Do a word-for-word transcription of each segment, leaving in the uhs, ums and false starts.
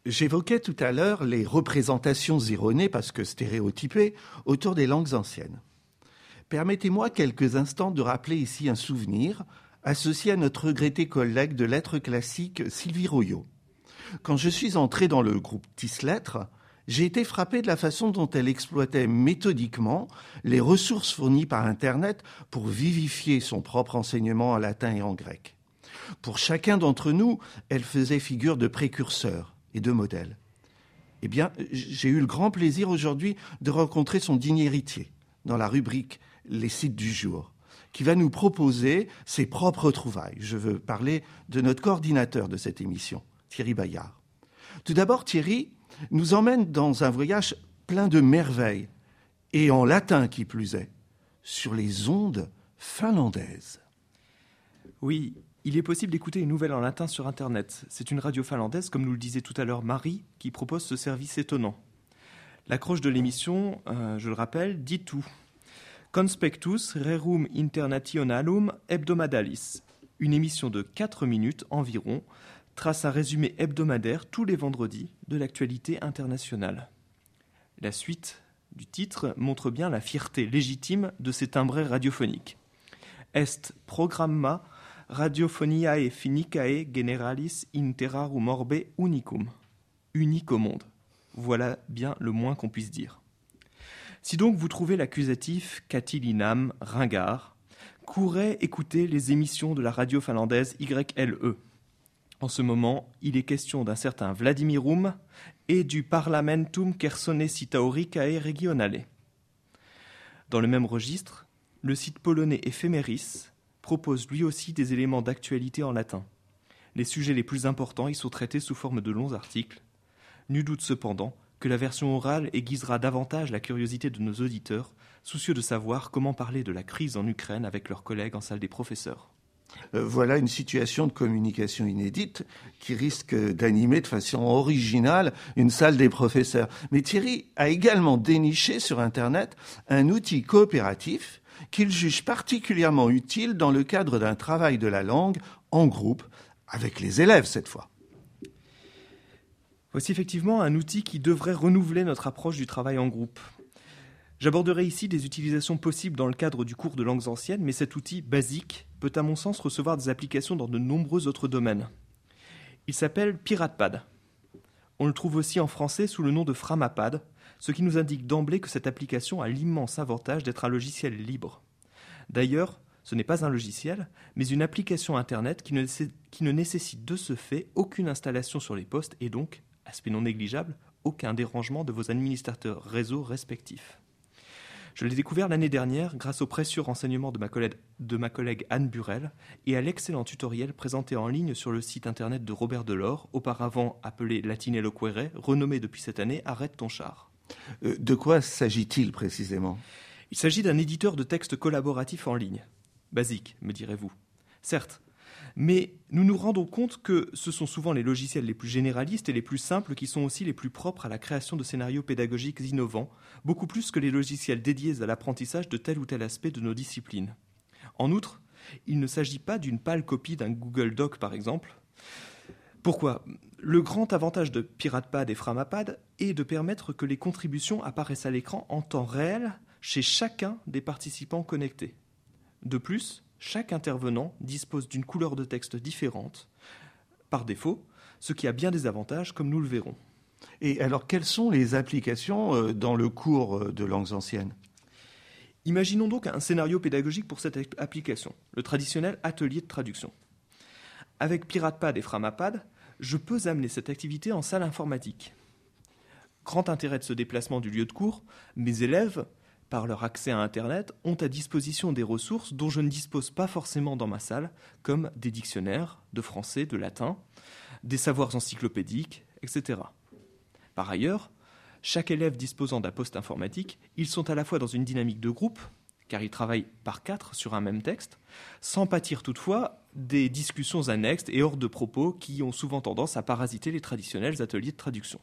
J'évoquais tout à l'heure les représentations erronées, parce que stéréotypées, autour des langues anciennes. Permettez-moi quelques instants de rappeler ici un souvenir associé à notre regrettée collègue de lettres classiques Sylvie Royot. Quand je suis entré dans le groupe Tislettres, j'ai été frappé de la façon dont elle exploitait méthodiquement les ressources fournies par Internet pour vivifier son propre enseignement en latin et en grec. Pour chacun d'entre nous, elle faisait figure de précurseur et de modèle. Eh bien, j'ai eu le grand plaisir aujourd'hui de rencontrer son digne héritier dans la rubrique « Les sites du jour », qui va nous proposer ses propres trouvailles. Je veux parler de notre coordinateur de cette émission, Thierry Bayard. Tout d'abord, Thierry nous emmène dans un voyage plein de merveilles, et en latin qui plus est, sur les ondes finlandaises. Oui, il est possible d'écouter une nouvelle en latin sur Internet. C'est une radio finlandaise, comme nous le disait tout à l'heure Marie, qui propose ce service étonnant. L'accroche de l'émission, euh, je le rappelle, dit tout. Conspectus rerum internationalum hebdomadalis. Une émission de quatre minutes environ trace un résumé hebdomadaire tous les vendredis de l'actualité internationale. La suite du titre montre bien la fierté légitime de ces timbrés radiophoniques. Est programma radiophoniae finicae generalis in terrarum orbe unicum. Unique au monde. Voilà bien le moins qu'on puisse dire. Si donc vous trouvez l'accusatif catilinam ringard, courez écouter les émissions de la radio finlandaise Y L E. En ce moment, il est question d'un certain Vladimirum et du Parlamentum Chersonesi-Tauricae Regionale. Dans le même registre, le site polonais Ephemeris propose lui aussi des éléments d'actualité en latin. Les sujets les plus importants y sont traités sous forme de longs articles. Nul doute cependant que la version orale aiguisera davantage la curiosité de nos auditeurs, soucieux de savoir comment parler de la crise en Ukraine avec leurs collègues en salle des professeurs. Euh, voilà une situation de communication inédite qui risque d'animer de façon originale une salle des professeurs. Mais Thierry a également déniché sur Internet un outil coopératif qu'il juge particulièrement utile dans le cadre d'un travail de la langue en groupe, avec les élèves cette fois. Voici effectivement un outil qui devrait renouveler notre approche du travail en groupe. J'aborderai ici des utilisations possibles dans le cadre du cours de langues anciennes, mais cet outil basique peut à mon sens recevoir des applications dans de nombreux autres domaines. Il s'appelle PiratePad. On le trouve aussi en français sous le nom de Framapad, ce qui nous indique d'emblée que cette application a l'immense avantage d'être un logiciel libre. D'ailleurs, ce n'est pas un logiciel, mais une application Internet qui ne, qui ne nécessite de ce fait aucune installation sur les postes et donc, aspect non négligeable, aucun dérangement de vos administrateurs réseau respectifs. Je l'ai découvert l'année dernière grâce au précieux renseignements de ma collègue, de ma collègue Anne Burel et à l'excellent tutoriel présenté en ligne sur le site internet de Robert Delors, auparavant appelé Latinello Quere, renommé depuis cette année Arrête ton char. Euh, de quoi s'agit-il précisément ? Il s'agit d'un éditeur de texte collaboratif en ligne. Basique, me direz-vous. Certes, mais nous nous rendons compte que ce sont souvent les logiciels les plus généralistes et les plus simples qui sont aussi les plus propres à la création de scénarios pédagogiques innovants, beaucoup plus que les logiciels dédiés à l'apprentissage de tel ou tel aspect de nos disciplines. En outre, il ne s'agit pas d'une pâle copie d'un Google Doc, par exemple. Pourquoi ? Le grand avantage de PiratePad et Framapad est de permettre que les contributions apparaissent à l'écran en temps réel chez chacun des participants connectés. De plus, chaque intervenant dispose d'une couleur de texte différente, par défaut, ce qui a bien des avantages, comme nous le verrons. Et alors, quelles sont les applications dans le cours de langues anciennes ? Imaginons donc un scénario pédagogique pour cette application, le traditionnel atelier de traduction. Avec PiratePad et Framapad, je peux amener cette activité en salle informatique. Grand intérêt de ce déplacement du lieu de cours, mes élèves, par leur accès à Internet, ont à disposition des ressources dont je ne dispose pas forcément dans ma salle, comme des dictionnaires de français, de latin, des savoirs encyclopédiques, et cetera. Par ailleurs, chaque élève disposant d'un poste informatique, ils sont à la fois dans une dynamique de groupe, car ils travaillent par quatre sur un même texte, sans pâtir toutefois des discussions annexes et hors de propos qui ont souvent tendance à parasiter les traditionnels ateliers de traduction.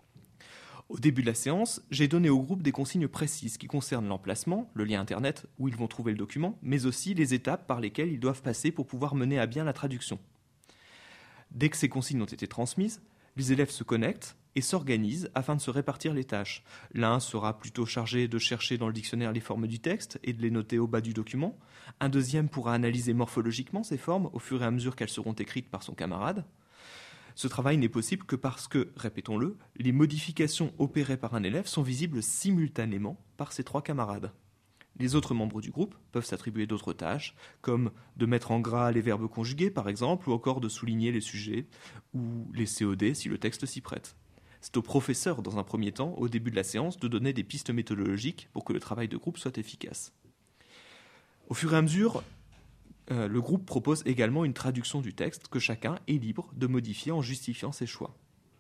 Au début de la séance, j'ai donné au groupe des consignes précises qui concernent l'emplacement, le lien Internet où ils vont trouver le document, mais aussi les étapes par lesquelles ils doivent passer pour pouvoir mener à bien la traduction. Dès que ces consignes ont été transmises, Les élèves se connectent et s'organisent afin de se répartir les tâches. L'un sera plutôt chargé de chercher dans le dictionnaire les formes du texte et de les noter au bas du document. Un deuxième pourra analyser morphologiquement ces formes au fur et à mesure qu'elles seront écrites par son camarade. Ce travail n'est possible que parce que, répétons-le, les modifications opérées par un élève sont visibles simultanément par ses trois camarades. Les autres membres du groupe peuvent s'attribuer d'autres tâches, comme de mettre en gras les verbes conjugués par exemple, ou encore de souligner les sujets, ou les C O D si le texte s'y prête. C'est au professeur, dans un premier temps, au début de la séance, de donner des pistes méthodologiques pour que le travail de groupe soit efficace. Au fur et à mesure, euh, le groupe propose également une traduction du texte que chacun est libre de modifier en justifiant ses choix.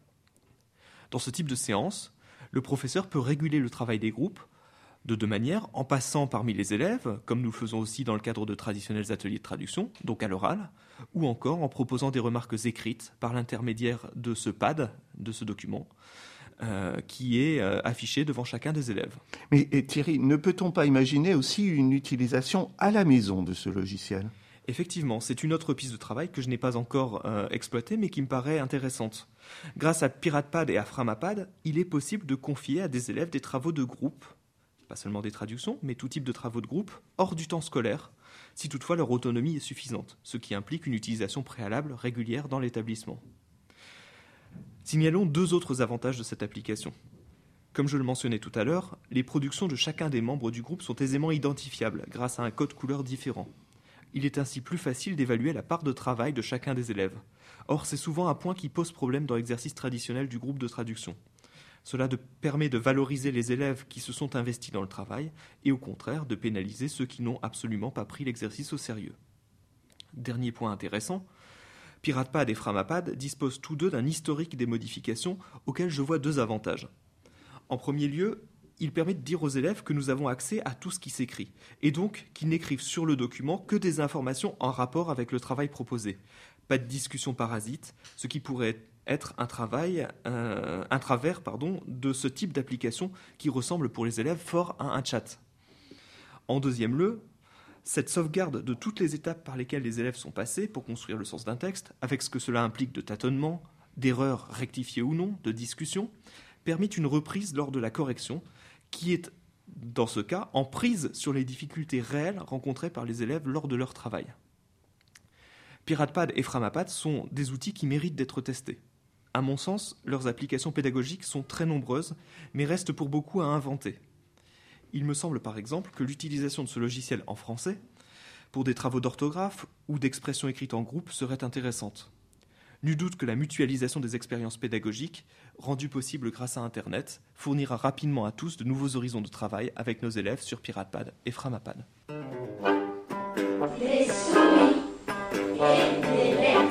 Dans ce type de séance, le professeur peut réguler le travail des groupes de deux manières, en passant parmi les élèves, comme nous le faisons aussi dans le cadre de traditionnels ateliers de traduction, donc à l'oral, ou encore en proposant des remarques écrites par l'intermédiaire de ce pad, de ce document, euh, qui est euh, affiché devant chacun des élèves. Mais et Thierry, ne peut-on pas imaginer aussi une utilisation à la maison de ce logiciel ? Effectivement, c'est une autre piste de travail que je n'ai pas encore euh, exploitée, mais qui me paraît intéressante. Grâce à PiratePad et à Framapad, il est possible de confier à des élèves des travaux de groupe, pas seulement des traductions, mais tout type de travaux de groupe, hors du temps scolaire, si toutefois leur autonomie est suffisante, ce qui implique une utilisation préalable régulière dans l'établissement. Signalons deux autres avantages de cette application. Comme je le mentionnais tout à l'heure, les productions de chacun des membres du groupe sont aisément identifiables grâce à un code couleur différent. Il est ainsi plus facile d'évaluer la part de travail de chacun des élèves. Or, c'est souvent un point qui pose problème dans l'exercice traditionnel du groupe de traduction. Cela de, permet de valoriser les élèves qui se sont investis dans le travail et au contraire de pénaliser ceux qui n'ont absolument pas pris l'exercice au sérieux. Dernier point intéressant, PiratePad et Framapad disposent tous deux d'un historique des modifications auxquelles je vois deux avantages. En premier lieu, il permet de dire aux élèves que nous avons accès à tout ce qui s'écrit et donc qu'ils n'écrivent sur le document que des informations en rapport avec le travail proposé. Pas de discussion parasite, ce qui pourrait être être un travail, euh, un travers pardon, de ce type d'application qui ressemble pour les élèves fort à un chat. En deuxième lieu, cette sauvegarde de toutes les étapes par lesquelles les élèves sont passés pour construire le sens d'un texte, avec ce que cela implique de tâtonnement, d'erreurs rectifiées ou non, de discussion, permet une reprise lors de la correction qui est, dans ce cas, en prise sur les difficultés réelles rencontrées par les élèves lors de leur travail. PiratePad et Framapad sont des outils qui méritent d'être testés. À mon sens, leurs applications pédagogiques sont très nombreuses, mais restent pour beaucoup à inventer. Il me semble par exemple que l'utilisation de ce logiciel en français, pour des travaux d'orthographe ou d'expression écrite en groupe, serait intéressante. Nul doute que la mutualisation des expériences pédagogiques, rendue possible grâce à Internet, fournira rapidement à tous de nouveaux horizons de travail avec nos élèves sur PiratePad et Framapad. Des souris et des lettres.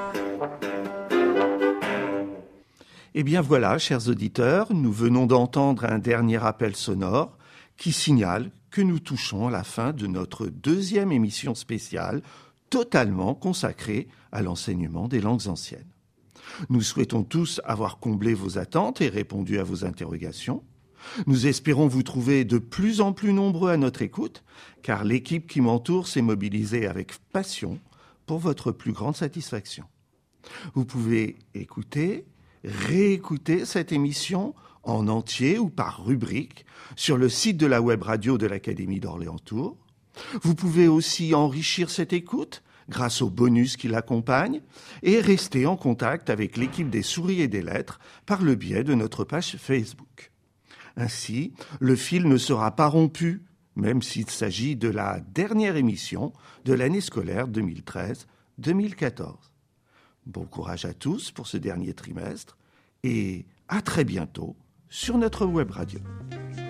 Eh bien voilà, chers auditeurs, nous venons d'entendre un dernier appel sonore qui signale que nous touchons à la fin de notre deuxième émission spéciale totalement consacrée à l'enseignement des langues anciennes. Nous souhaitons tous avoir comblé vos attentes et répondu à vos interrogations. Nous espérons vous trouver de plus en plus nombreux à notre écoute, car l'équipe qui m'entoure s'est mobilisée avec passion pour votre plus grande satisfaction. Vous pouvez écouter, réécouter cette émission en entier ou par rubrique sur le site de la web radio de l'Académie d'Orléans-Tours. Vous pouvez aussi enrichir cette écoute grâce aux bonus qui l'accompagnent et rester en contact avec l'équipe des souris et des lettres par le biais de notre page Facebook. Ainsi, le fil ne sera pas rompu, même s'il s'agit de la dernière émission de l'année scolaire deux mille treize deux mille quatorze. Bon courage à tous pour ce dernier trimestre et à très bientôt sur notre web radio.